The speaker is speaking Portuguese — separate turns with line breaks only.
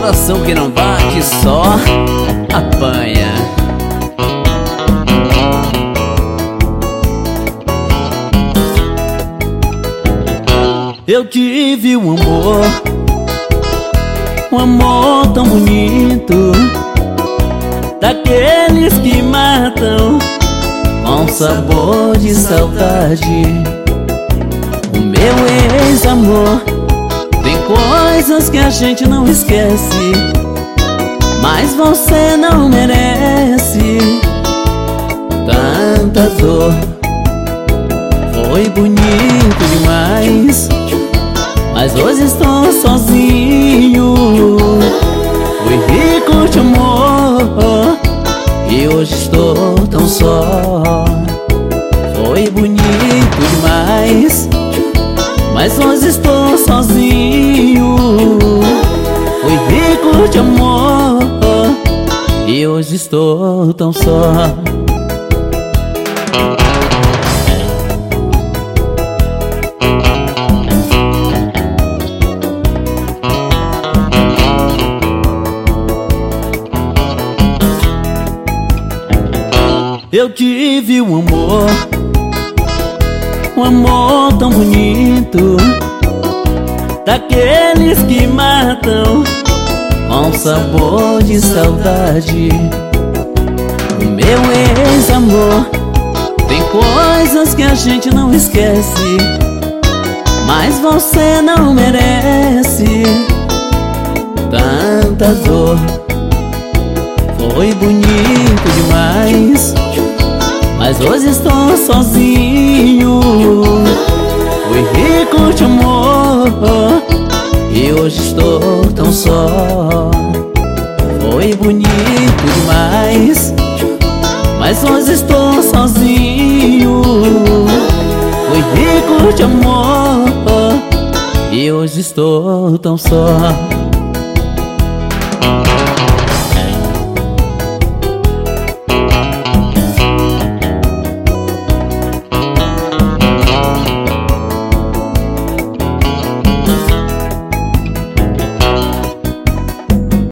Coração que não bate só apanha. Eu tive um amor tão bonito, daqueles que matam com sabor de saudade. O meu ex-amor tem coisas que a gente não esquece, mas você não merece tanta dor. Foi bonito demais, mas hoje estou sozinho. Fui rico de amor e hoje estou tão só. Foi bonito demais, mas hoje estou sozinho. Fui rico de amor e hoje estou tão só. Eu tive um amor tão bonito, daqueles que matam com sabor de saudade. O meu ex-amor tem coisas que a gente não esquece, mas você não merece tanta dor. Foi bonito demais, mas hoje estou sozinho. Fui rico de amor e hoje estou tão só. Foi bonito demais, mas hoje estou sozinho. Fui rico de amor e hoje estou tão só.